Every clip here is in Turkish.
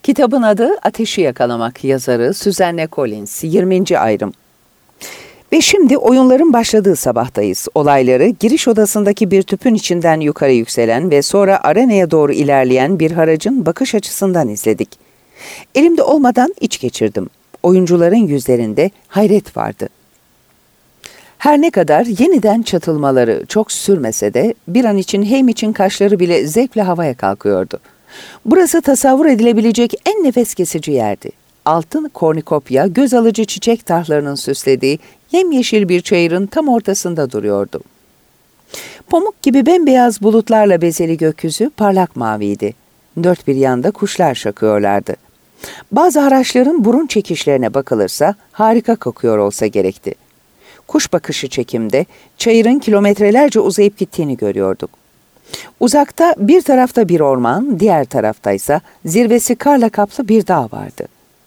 Kitabın adı Ateşi Yakalamak, yazarı Suzanne Collins, 20. ayrım. Ve şimdi oyunların başladığı sabahtayız. Olayları giriş odasındaki bir tüpün içinden yukarı yükselen ve sonra arenaya doğru ilerleyen bir haracın bakış açısından izledik. Elimde olmadan iç geçirdim. Oyuncuların yüzlerinde hayret vardı. Her ne kadar yeniden çatılmaları çok sürmese de bir an için Haymitch'in kaşları bile zevkle havaya kalkıyordu. Burası tasavvur edilebilecek en nefes kesici yerdi. Altın kornikopya, göz alıcı çiçek tarhlarının süslediği yemyeşil bir çayırın tam ortasında duruyordu. Pamuk gibi bembeyaz bulutlarla bezeli gökyüzü parlak maviydi. Dört bir yanda kuşlar şakıyorlardı. Bazı haraçların burun çekişlerine bakılırsa harika kokuyor olsa gerekti. Kuş bakışı çekimde çayırın kilometrelerce uzayıp gittiğini görüyorduk. Uzakta bir tarafta bir orman, diğer taraftaysa zirvesi karla kaplı bir dağ vardı.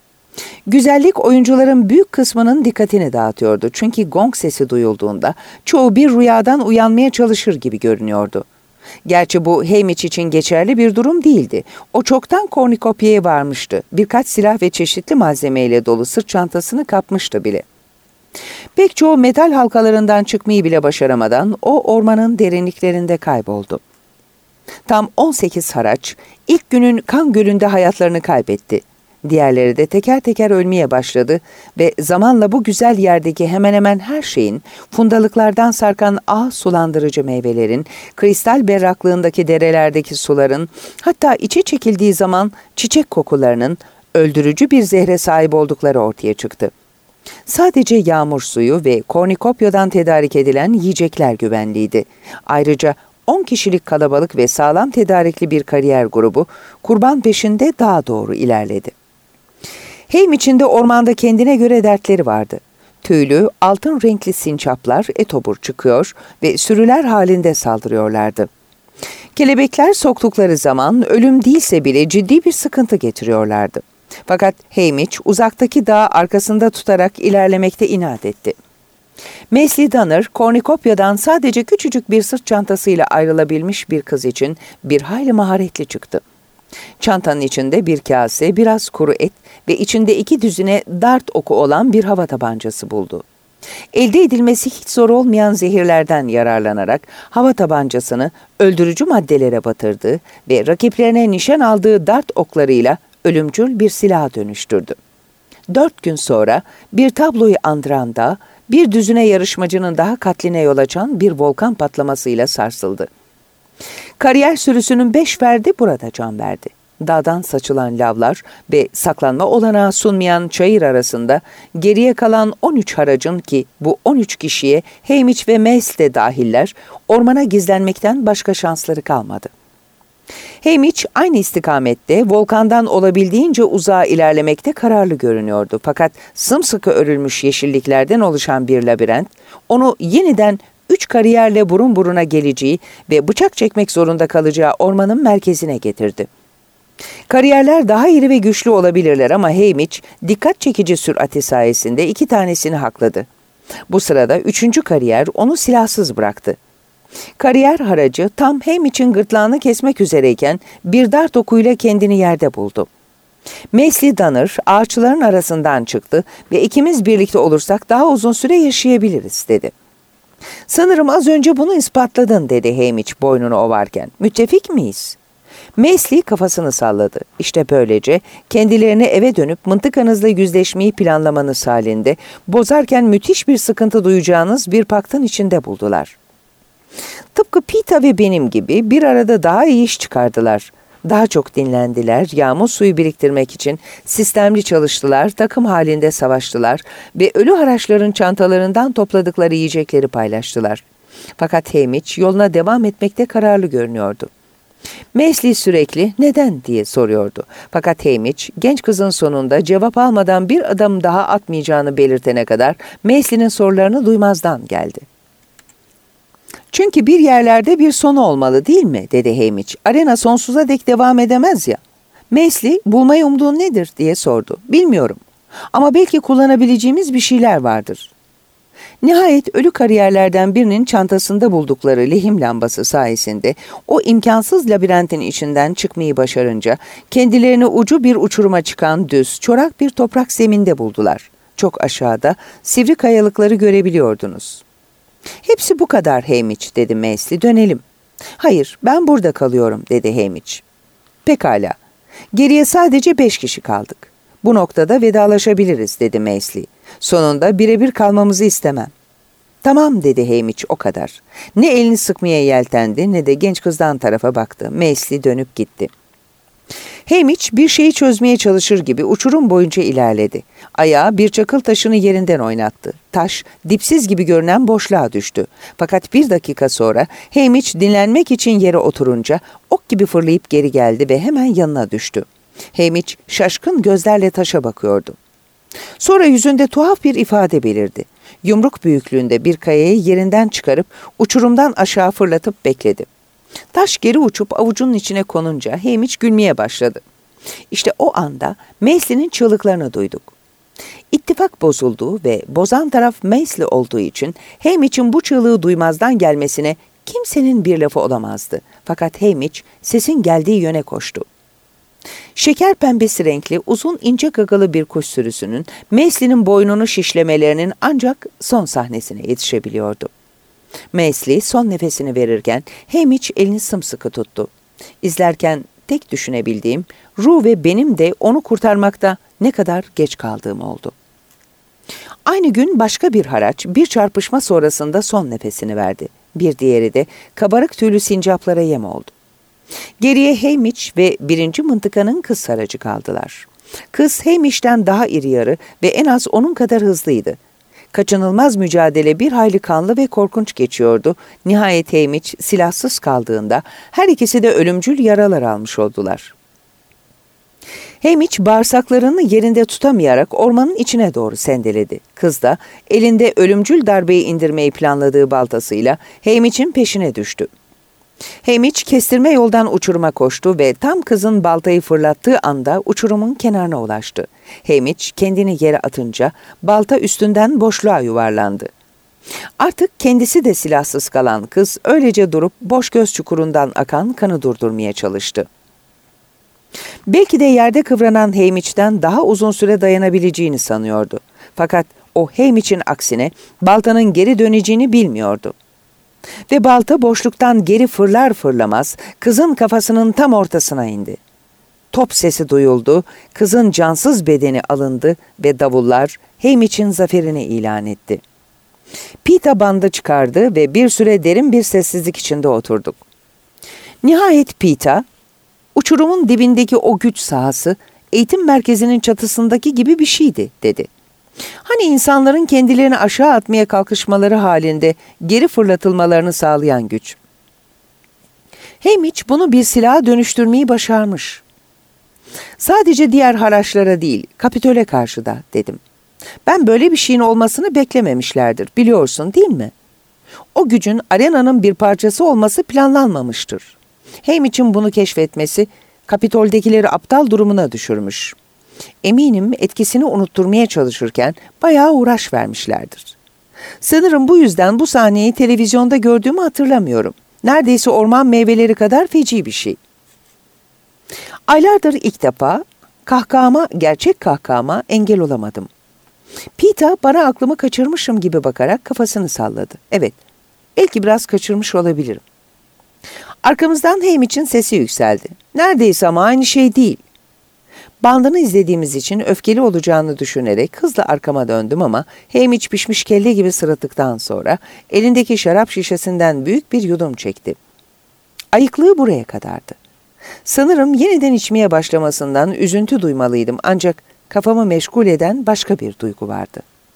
Güzellik oyuncuların büyük kısmının dikkatini dağıtıyordu çünkü gong sesi duyulduğunda çoğu bir rüyadan uyanmaya çalışır gibi görünüyordu. Gerçi bu Haymitch için geçerli bir durum değildi. O çoktan kornikopyaya varmıştı. Birkaç silah ve çeşitli malzemeyle dolu sırt çantasını kapmıştı bile. Pek çoğu metal halkalarından çıkmayı bile başaramadan o ormanın derinliklerinde kayboldu. Tam 18 haraç ilk günün kan gölünde hayatlarını kaybetti. Diğerleri de teker teker ölmeye başladı ve zamanla bu güzel yerdeki hemen hemen her şeyin, fundalıklardan sarkan sulandırıcı meyvelerin, kristal berraklığındaki derelerdeki suların, hatta içe çekildiği zaman çiçek kokularının öldürücü bir zehre sahip oldukları ortaya çıktı. Sadece yağmur suyu ve kornikopyadan tedarik edilen yiyecekler güvenliydi. Ayrıca 10 kişilik kalabalık ve sağlam tedarikli bir kariyer grubu kurban peşinde dağa doğru ilerledi. Haymitch'in de ormanda kendine göre dertleri vardı. Tüylü, altın renkli sincaplar etobur çıkıyor ve sürüler halinde saldırıyorlardı. Kelebekler soktukları zaman ölüm değilse bile ciddi bir sıkıntı getiriyorlardı. Fakat Haymitch uzaktaki dağı arkasında tutarak ilerlemekte inat etti. Mesli Donner, kornikopyadan sadece küçücük bir sırt çantasıyla ayrılabilmiş bir kız için bir hayli maharetli çıktı. Çantanın içinde bir kase, biraz kuru et ve içinde 2 düzine dart oku olan bir hava tabancası buldu. Elde edilmesi hiç zor olmayan zehirlerden yararlanarak hava tabancasını öldürücü maddelere batırdı ve rakiplerine nişan aldığı dart oklarıyla ölümcül bir silaha dönüştürdü. 4 gün sonra bir tabloyu andıran dağ, bir düzine yarışmacının daha katline yol açan bir volkan patlamasıyla sarsıldı. Kariyer sürüsünün 5 ferdi burada can verdi. Dağdan saçılan lavlar ve saklanma olanağı sunmayan çayır arasında geriye kalan 13 haracın ki bu 13 kişiye Haymitch ve Mace de dahiller ormana gizlenmekten başka şansları kalmadı. Haymitch aynı istikamette volkandan olabildiğince uzağa ilerlemekte kararlı görünüyordu. Fakat sımsıkı örülmüş yeşilliklerden oluşan bir labirent onu yeniden 3 kariyerle burun buruna geleceği ve bıçak çekmek zorunda kalacağı ormanın merkezine getirdi. Kariyerler daha iri ve güçlü olabilirler ama Haymitch dikkat çekici sürati sayesinde 2 tanesini hakladı. Bu sırada 3. kariyer onu silahsız bıraktı. Kariyer haracı tam Haymitch'in gırtlağını kesmek üzereyken bir dart okuyla kendini yerde buldu. Mesli Donner ağaçların arasından çıktı ve ikimiz birlikte olursak daha uzun süre yaşayabiliriz dedi. Sanırım az önce bunu ispatladın dedi Haymitch boynunu ovarken. Müttefik miyiz? Mesli kafasını salladı. İşte böylece kendilerine eve dönüp mıntıkanızla yüzleşmeyi planlamanız halinde bozarken müthiş bir sıkıntı duyacağınız bir paktın içinde buldular. Tıpkı Pita ve benim gibi bir arada daha iyi iş çıkardılar. Daha çok dinlendiler, yağmur suyu biriktirmek için sistemli çalıştılar, takım halinde savaştılar ve ölü haraçların çantalarından topladıkları yiyecekleri paylaştılar. Fakat Haymitch yoluna devam etmekte kararlı görünüyordu. Mesli sürekli neden diye soruyordu. Fakat Haymitch genç kızın sonunda cevap almadan bir adım daha atmayacağını belirtene kadar Mesli'nin sorularını duymazdan geldi. Çünkü bir yerlerde bir sonu olmalı değil mi? Dedi Haymitch. Arena sonsuza dek devam edemez ya. Mesli, bulmayı umduğun nedir diye sordu. Bilmiyorum ama belki kullanabileceğimiz bir şeyler vardır. Nihayet ölü kariyerlerden birinin çantasında buldukları lehim lambası sayesinde o imkansız labirentin içinden çıkmayı başarınca kendilerini ucu bir uçuruma çıkan düz, çorak bir toprak zeminde buldular. Çok aşağıda sivri kayalıkları görebiliyordunuz. "Hepsi bu kadar Hamish," dedi Mesli, "dönelim." "Hayır, ben burada kalıyorum," dedi Hamish. "Pekala. Geriye sadece 5 kişi kaldık. Bu noktada vedalaşabiliriz," dedi Mesli. "Sonunda birebir kalmamızı istemem." "Tamam," dedi Hamish, "o kadar." Ne elini sıkmaya yeltendi ne de genç kızdan tarafa baktı. Mesli dönüp gitti. Hamish bir şeyi çözmeye çalışır gibi uçurum boyunca ilerledi. Ayağı bir çakıl taşını yerinden oynattı. Taş dipsiz gibi görünen boşluğa düştü. Fakat bir dakika sonra Hamish dinlenmek için yere oturunca ok gibi fırlayıp geri geldi ve hemen yanına düştü. Hamish şaşkın gözlerle taşa bakıyordu. Sonra yüzünde tuhaf bir ifade belirdi. Yumruk büyüklüğünde bir kayayı yerinden çıkarıp uçurumdan aşağı fırlatıp bekledi. Taş geri uçup avucunun içine konunca Hamish gülmeye başladı. İşte o anda Mesli'nin çığlıklarını duyduk. İttifak bozuldu ve bozan taraf Mesli olduğu için Hamish'in bu çığlığı duymazdan gelmesine kimsenin bir lafı olamazdı. Fakat Hamish sesin geldiği yöne koştu. Şeker pembesi renkli uzun ince gagalı bir kuş sürüsünün Mesli'nin boynunu şişlemelerinin ancak son sahnesine yetişebiliyordu. Mesli son nefesini verirken Hamish elini sımsıkı tuttu. İzlerken tek düşünebildiğim, Ru ve benim de onu kurtarmakta ne kadar geç kaldığım oldu. Aynı gün başka bir haraç bir çarpışma sonrasında son nefesini verdi. Bir diğeri de kabarık tüylü sincaplara yem oldu. Geriye Hamish ve 1. mıntıkanın kız haracı kaldılar. Kız Hamish'ten daha iri yarı ve en az onun kadar hızlıydı. Kaçınılmaz mücadele bir hayli kanlı ve korkunç geçiyordu. Nihayet Hamish silahsız kaldığında her ikisi de ölümcül yaralar almış oldular. Hamish bağırsaklarını yerinde tutamayarak ormanın içine doğru sendeledi. Kız da elinde ölümcül darbeyi indirmeyi planladığı baltasıyla Hamish'in peşine düştü. Hamish kestirme yoldan uçuruma koştu ve tam kızın baltayı fırlattığı anda uçurumun kenarına ulaştı. Hamish kendini yere atınca balta üstünden boşluğa yuvarlandı. Artık kendisi de silahsız kalan kız öylece durup boş göz çukurundan akan kanı durdurmaya çalıştı. Belki de yerde kıvranan Hamish'ten daha uzun süre dayanabileceğini sanıyordu. Fakat o Hamish'in aksine baltanın geri döneceğini bilmiyordu. Ve balta boşluktan geri fırlar fırlamaz kızın kafasının tam ortasına indi. Top sesi duyuldu, kızın cansız bedeni alındı ve davullar Hamish'in zaferini ilan etti. Pita bandı çıkardı ve bir süre derin bir sessizlik içinde oturduk. Nihayet Pita, "Uçurumun dibindeki o güç sahası eğitim merkezinin çatısındaki gibi bir şeydi," dedi. "Hani insanların kendilerini aşağı atmaya kalkışmaları halinde geri fırlatılmalarını sağlayan güç. Hamish bunu bir silaha dönüştürmeyi başarmış. Sadece diğer haraçlara değil, Kapitol'e karşı da," dedim. "Ben böyle bir şeyin olmasını beklememişlerdir, biliyorsun değil mi? O gücün arenanın bir parçası olması planlanmamıştır. Hamish'in bunu keşfetmesi Kapitol'dekileri aptal durumuna düşürmüş. Eminim etkisini unutturmaya çalışırken bayağı uğraş vermişlerdir. Sanırım bu yüzden bu sahneyi televizyonda gördüğümü hatırlamıyorum. Neredeyse orman meyveleri kadar feci bir şey. Aylardır ilk defa gerçek kahkahama engel olamadım. Pita bana aklımı kaçırmışım gibi bakarak kafasını salladı. Evet, belki biraz kaçırmış olabilirim. Arkamızdan Hamish'in sesi yükseldi. Neredeyse ama aynı şey değil. Bandını izlediğimiz için öfkeli olacağını düşünerek hızla arkama döndüm ama Hamish pişmiş kelle gibi sırıttıktan sonra elindeki şarap şişesinden büyük bir yudum çekti. Ayıklığı buraya kadardı. Sanırım yeniden içmeye başlamasından üzüntü duymalıydım ancak kafamı meşgul eden başka bir duygu vardı.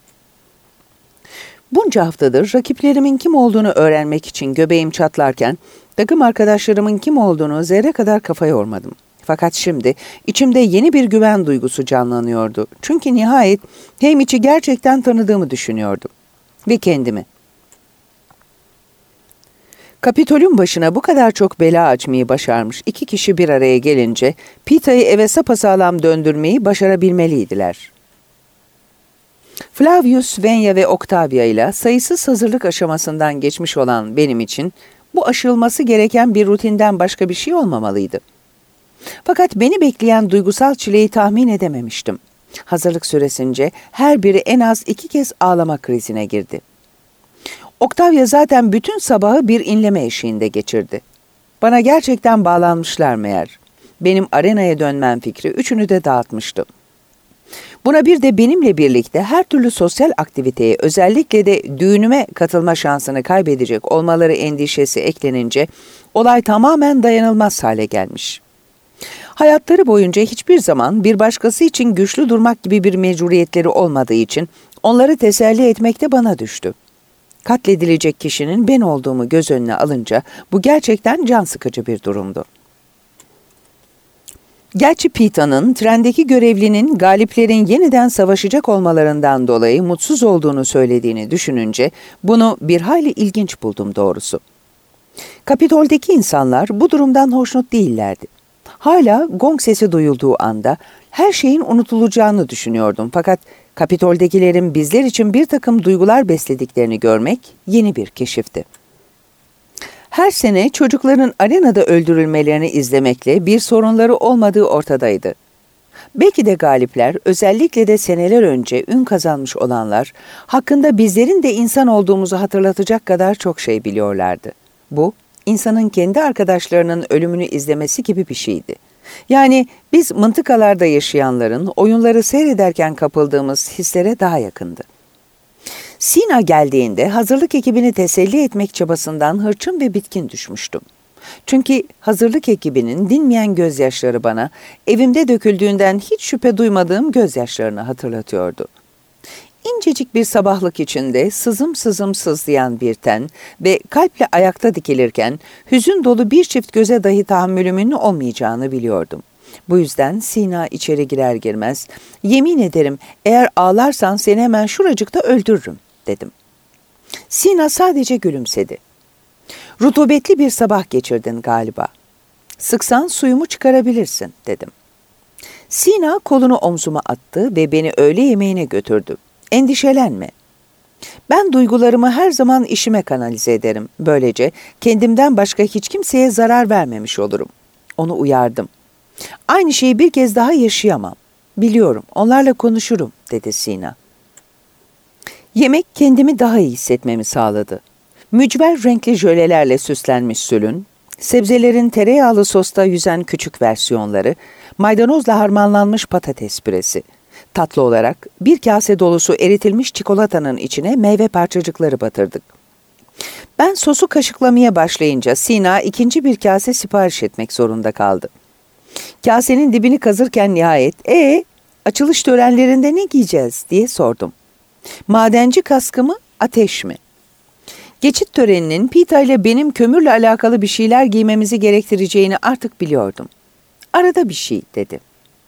Bunca haftadır rakiplerimin kim olduğunu öğrenmek için göbeğim çatlarken takım arkadaşlarımın kim olduğunu zerre kadar kafa yormadım. Fakat şimdi içimde yeni bir güven duygusu canlanıyordu. Çünkü nihayet Hamish'i gerçekten tanıdığımı düşünüyordum. Ve kendimi. Kapitol'ün başına bu kadar çok bela açmayı başarmış 2 kişi bir araya gelince Pita'yı eve sapasağlam döndürmeyi başarabilmeliydiler. Flavius, Venya ve Octavia ile sayısız hazırlık aşamasından geçmiş olan benim için bu aşılması gereken bir rutinden başka bir şey olmamalıydı. Fakat beni bekleyen duygusal çileyi tahmin edememiştim. Hazırlık süresince her biri en az 2 kez ağlama krizine girdi. Octavia zaten bütün sabahı bir inleme eşiğinde geçirdi. Bana gerçekten bağlanmışlar meğer. Benim arenaya dönmem fikri üçünü de dağıtmıştı. Buna bir de benimle birlikte her türlü sosyal aktiviteye, özellikle de düğünüme katılma şansını kaybedecek olmaları endişesi eklenince olay tamamen dayanılmaz hale gelmiş. Hayatları boyunca hiçbir zaman bir başkası için güçlü durmak gibi bir mecburiyetleri olmadığı için onları teselli etmek de bana düştü. Katledilecek kişinin ben olduğumu göz önüne alınca bu gerçekten can sıkıcı bir durumdu. Gerçi Pita'nın trendeki görevlinin galiplerin yeniden savaşacak olmalarından dolayı mutsuz olduğunu söylediğini düşününce bunu bir hayli ilginç buldum doğrusu. Kapitol'deki insanlar bu durumdan hoşnut değillerdi. Hala gong sesi duyulduğu anda her şeyin unutulacağını düşünüyordum fakat Kapitol'dekilerin bizler için bir takım duygular beslediklerini görmek yeni bir keşifti. Her sene çocukların arenada öldürülmelerini izlemekle bir sorunları olmadığı ortadaydı. Belki de galipler, özellikle de seneler önce ün kazanmış olanlar, hakkında bizlerin de insan olduğumuzu hatırlatacak kadar çok şey biliyorlardı. Bu, insanın kendi arkadaşlarının ölümünü izlemesi gibi bir şeydi. Yani biz mıntıkalarda yaşayanların oyunları seyrederken kapıldığımız hislere daha yakındı. Sina geldiğinde hazırlık ekibini teselli etmek çabasından hırçın ve bitkin düşmüştüm. Çünkü hazırlık ekibinin dinmeyen gözyaşları bana evimde döküldüğünden hiç şüphe duymadığım gözyaşlarını hatırlatıyordu. İncecik bir sabahlık içinde sızım sızım sızlayan bir ten ve kalple ayakta dikilirken hüzün dolu bir çift göze dahi tahammülümün olmayacağını biliyordum. Bu yüzden Sina içeri girer girmez, "Yemin ederim eğer ağlarsan seni hemen şuracıkta öldürürüm," dedim. Sina sadece gülümsedi. "Rutubetli bir sabah geçirdin galiba. Sıksan suyumu çıkarabilirsin," dedim. Sina kolunu omzuma attı ve beni öğle yemeğine götürdü. "Endişelenme. Ben duygularımı her zaman işime kanalize ederim. Böylece kendimden başka hiç kimseye zarar vermemiş olurum." Onu uyardım. "Aynı şeyi bir kez daha yaşayamam. Biliyorum, onlarla konuşurum," dedi Sina. Yemek kendimi daha iyi hissetmemi sağladı. Mücver renkli jölelerle süslenmiş sülün, sebzelerin tereyağlı sosta yüzen küçük versiyonları, maydanozla harmanlanmış patates püresi. Tatlı olarak bir kase dolusu eritilmiş çikolatanın içine meyve parçacıkları batırdık. Ben sosu kaşıklamaya başlayınca Sina ikinci bir kase sipariş etmek zorunda kaldı. Kasenin dibini kazırken nihayet, açılış törenlerinde ne giyeceğiz?" diye sordum. "Madenci kaskı mı, ateş mi?" Geçit töreninin Pita ile benim kömürle alakalı bir şeyler giymemizi gerektireceğini artık biliyordum. "Arada bir şey," dedi.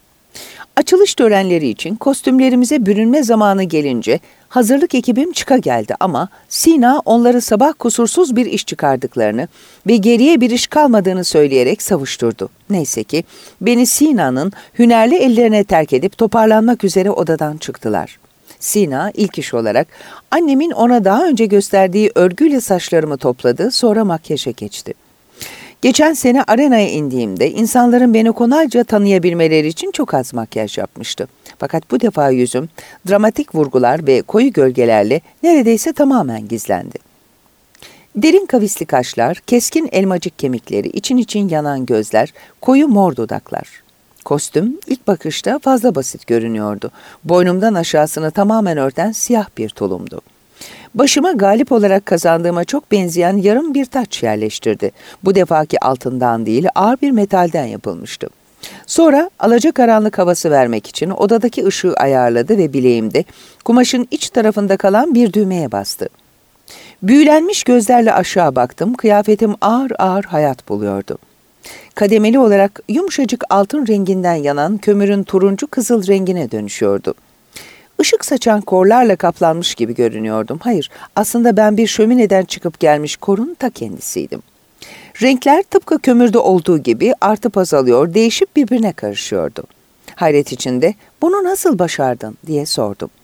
Açılış törenleri için kostümlerimize bürünme zamanı gelince hazırlık ekibim çıka geldi ama Sina onları sabah kusursuz bir iş çıkardıklarını ve geriye bir iş kalmadığını söyleyerek savuşturdu. Neyse ki beni Sina'nın hünerli ellerine terk edip toparlanmak üzere odadan çıktılar. Sina ilk iş olarak annemin ona daha önce gösterdiği örgüyle saçlarımı topladı, sonra makyaja geçti. Geçen sene arenaya indiğimde insanların beni kolayca tanıyabilmeleri için çok az makyaj yapmıştı. Fakat bu defa yüzüm dramatik vurgular ve koyu gölgelerle neredeyse tamamen gizlendi. Derin kavisli kaşlar, keskin elmacık kemikleri, için yanan gözler, koyu mor dudaklar. Kostüm ilk bakışta fazla basit görünüyordu. Boynumdan aşağısını tamamen örten siyah bir tulumdu. Başıma galip olarak kazandığıma çok benzeyen yarım bir taç yerleştirdi. Bu defaki altından değil, ağır bir metalden yapılmıştı. Sonra alacakaranlık havası vermek için odadaki ışığı ayarladı ve bileğimde kumaşın iç tarafında kalan bir düğmeye bastı. Büyülenmiş gözlerle aşağı baktım, kıyafetim ağır ağır hayat buluyordu. Kademeli olarak yumuşacık altın renginden yanan kömürün turuncu kızıl rengine dönüşüyordu. Işık saçan korlarla kaplanmış gibi görünüyordum. Hayır, aslında ben bir şömineden çıkıp gelmiş korun ta kendisiydim. Renkler tıpkı kömürde olduğu gibi artıp azalıyor, değişip birbirine karışıyordu. Hayret içinde "Bunu nasıl başardın?" diye sordum.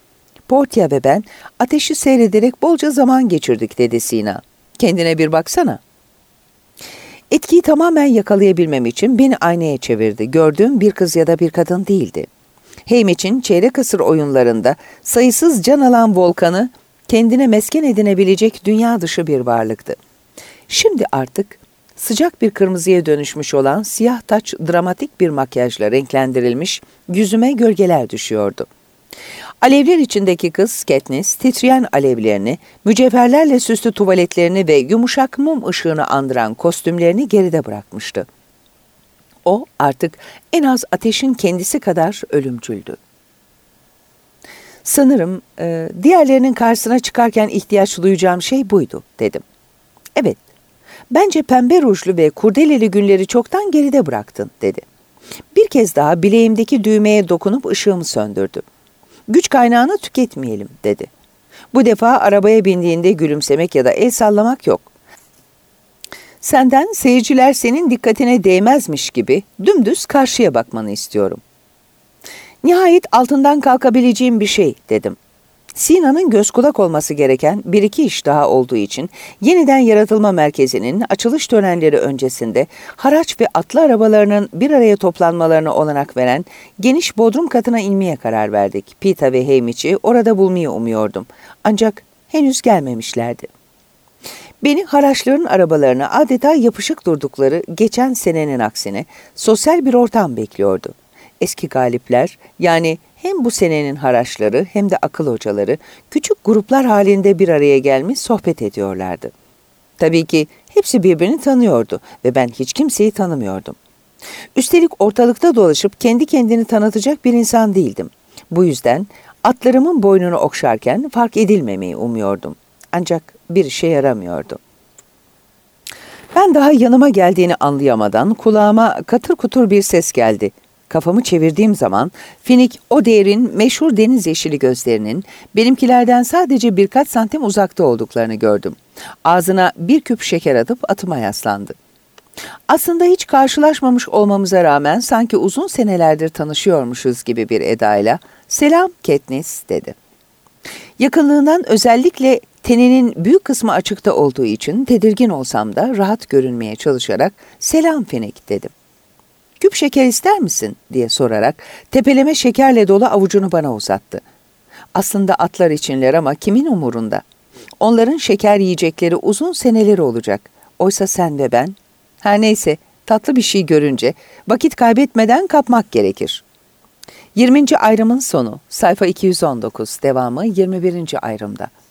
Portia ve ben ateşi seyrederek bolca zaman geçirdik dedi Sina. Kendine bir baksana. Etkiyi tamamen yakalayabilmem için beni aynaya çevirdi. Gördüğüm bir kız ya da bir kadın değildi. Haymitch'in çeyrek asır oyunlarında sayısız can alan volkanı kendine mesken edinebilecek dünya dışı bir varlıktı. Şimdi artık sıcak bir kırmızıya dönüşmüş olan siyah taç dramatik bir makyajla renklendirilmiş yüzüme gölgeler düşüyordu. Alevler içindeki kız Katniss titreyen alevlerini, mücevherlerle süslü tuvaletlerini ve yumuşak mum ışığını andıran kostümlerini geride bırakmıştı. O artık en az ateşin kendisi kadar ölümcüldü. Sanırım diğerlerinin karşısına çıkarken ihtiyaç duyacağım şey buydu dedim. Evet, bence pembe rujlu ve kurdeleli günleri çoktan geride bıraktın dedi. Bir kez daha bileğimdeki düğmeye dokunup ışığımı söndürdü. Güç kaynağını tüketmeyelim dedi. Bu defa arabaya bindiğinde gülümsemek ya da el sallamak yok. Senden seyirciler senin dikkatine değmezmiş gibi dümdüz karşıya bakmanı istiyorum. Nihayet altından kalkabileceğim bir şey dedim. Sina'nın göz kulak olması gereken bir iki iş daha olduğu için yeniden yaratılma merkezinin açılış törenleri öncesinde haraç ve atlı arabalarının bir araya toplanmalarına olanak veren geniş bodrum katına inmeye karar verdik. Peeta ve Haymitch'i orada bulmayı umuyordum. Ancak henüz gelmemişlerdi. Beni haraçların arabalarına adeta yapışık durdukları geçen senenin aksine sosyal bir ortam bekliyordu. Eski galipler yani hem bu senenin haraçları hem de akıl hocaları küçük gruplar halinde bir araya gelmiş sohbet ediyorlardı. Tabii ki hepsi birbirini tanıyordu ve ben hiç kimseyi tanımıyordum. Üstelik ortalıkta dolaşıp kendi kendini tanıtacak bir insan değildim. Bu yüzden atlarımın boynunu okşarken fark edilmemeyi umuyordum. Ancak bir işe yaramıyordu. Ben daha yanıma geldiğini anlayamadan kulağıma katır kutur bir ses geldi. Kafamı çevirdiğim zaman Finnick Odair'in meşhur deniz yeşili gözlerinin benimkilerden sadece birkaç santim uzakta olduklarını gördüm. Ağzına bir küp şeker atıp atıma yaslandı. Aslında hiç karşılaşmamış olmamıza rağmen sanki uzun senelerdir tanışıyormuşuz gibi bir edayla "Selam Katniss" dedi. Yakınlığından özellikle teninin büyük kısmı açıkta olduğu için tedirgin olsam da rahat görünmeye çalışarak "Selam Finnick" dedim. "Küp şeker ister misin?" diye sorarak tepeleme şekerle dolu avucunu bana uzattı. Aslında atlar içinler ama kimin umurunda? Onların şeker yiyecekleri uzun seneleri olacak. Oysa sen ve ben... Her neyse, tatlı bir şey görünce vakit kaybetmeden kapmak gerekir. 20. ayrımın sonu, sayfa 219, devamı 21. ayrımda.